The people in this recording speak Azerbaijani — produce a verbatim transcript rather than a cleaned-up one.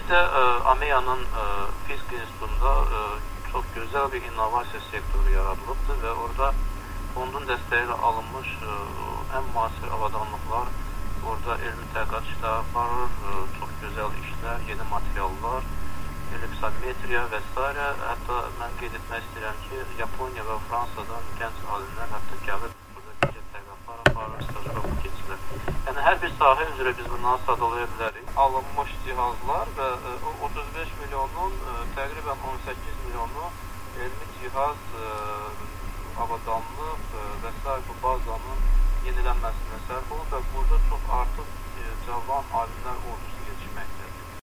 Ümumiyyətlə, AMEA-nın Fizik İnstitutunda çox gözəl bir innovasiya sektoru yaradılıbdır və orada fondun dəstəyi ilə alınmış ən müasir avadanlıqlar, orada elmi tədqiqat işləri aparır, çox gözəl işlər, yeni materiallar, ellipsometriya və s. Hətta mən qeyd etmək istəyirəm ki, Yaponiya və Fransadan gənc alimlər hətta gəlib burada digər tədqiqatlar aparır, stajyoruq keçirlər. Yəni, hər bir sahə üzrə biz bundan sadalaya bilərik. Alınmış cihazlar və otuz beş milyonun təqribən on səkkiz milyonu elmi cihaz, avadanlıq və s. bu bazanın yenilənməsinə sərf olub və burada çox artıq cavan alimlər ordusu yetişməkdədir.